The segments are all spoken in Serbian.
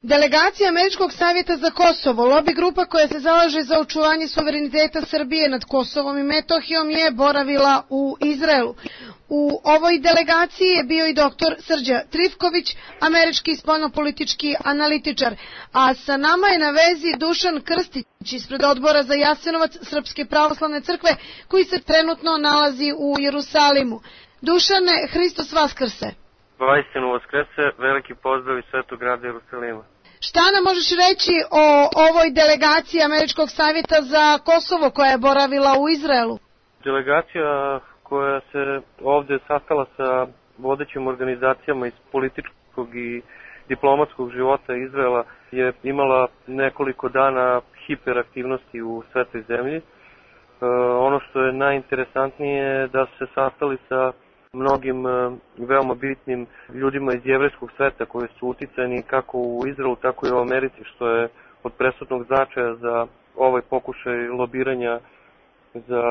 Delegacija Američkog savjeta za Kosovo, lobi grupa koja se zalaže za očuvanje suvereniteta Srbije nad Kosovom i Metohijom, je boravila u Izraelu. U ovoj delegaciji je bio i doktor Srđa Trifković, američki spoljnopolitički analitičar, a sa nama je na vezi Dušan Krstić ispred odbora za Jasenovac Srpske pravoslavne crkve, koji se trenutno nalazi u Jerusalimu. Dušane, Hristos Vaskrse! Vaistinu Vaskrse, veliki pozdrav iz Svetog grada Jerusalima. Šta nam možeš reći o ovoj delegaciji Američkog savjeta za Kosovo koja je boravila u Izraelu? Delegacija koja se ovdje sastala sa vodećim organizacijama iz političkog i diplomatskog života Izraela je imala nekoliko dana hiperaktivnosti u svetoj zemlji. Ono što je najinteresantnije je da su se sastali sa mnogim veoma bitnim ljudima iz jevrejskog sveta koji su uticani kako u Izraelu, tako i u Americi, što je od presudnog značaja za ovaj pokušaj lobiranja za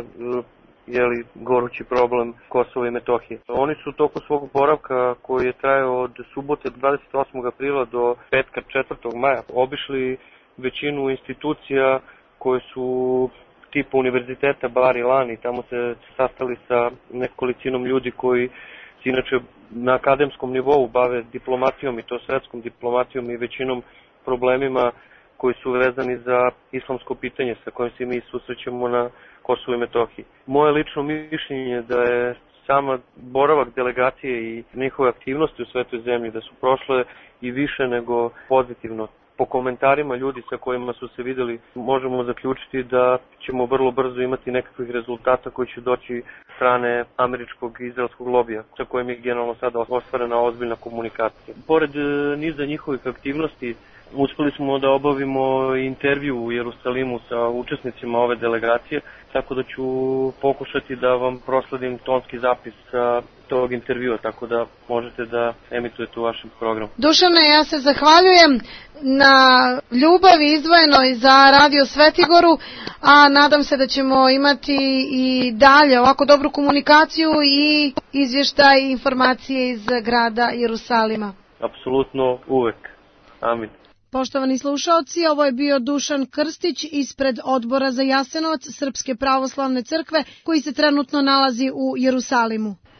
gorući problem Kosova i Metohije. Oni su tokom svog boravka, koji je trajao od subote 28. aprila do petka 4. maja, obišli većinu institucija koje su tipa univerziteta Bar Ilan i tamo se sastali sa nekolicinom ljudi koji se inače na akademskom nivou bave diplomatijom i to svetskom diplomatijom i većinom problemima koji su vezani za islamsko pitanje sa kojim se mi susrećemo na Kosovu i Metohiji. Moje lično mišljenje je da je sama boravak delegacije i njihove aktivnosti u svetoj zemlji da su prošle i više nego pozitivno. Po komentarima ljudi sa kojima su se videli možemo zaključiti da ćemo vrlo brzo imati nekakvih rezultata koji će doći strane američkog i izraelskog lobija sa kojim je generalno sada ostvarena ozbiljna komunikacija. Pored niza njihovih aktivnosti uspeli smo da obavimo intervju u Jerusalimu sa učesnicima ove delegacije, tako da ću pokušati da vam prosledim tonski zapis sa tog intervjua, tako da možete da emitujete u vašem programu. Dušane, ja se zahvaljujem na ljubavi izdvojenoj za Radio Svetigoru, a nadam se da ćemo imati i dalje ovako dobru komunikaciju i izvještaj i informacije iz grada Jerusalima. Apsolutno uvek. Amin. Poštovani slušaoci, ovo je bio Dušan Krstić ispred odbora za Jasenovac Srpske pravoslavne crkve koji se trenutno nalazi u Jerusalimu.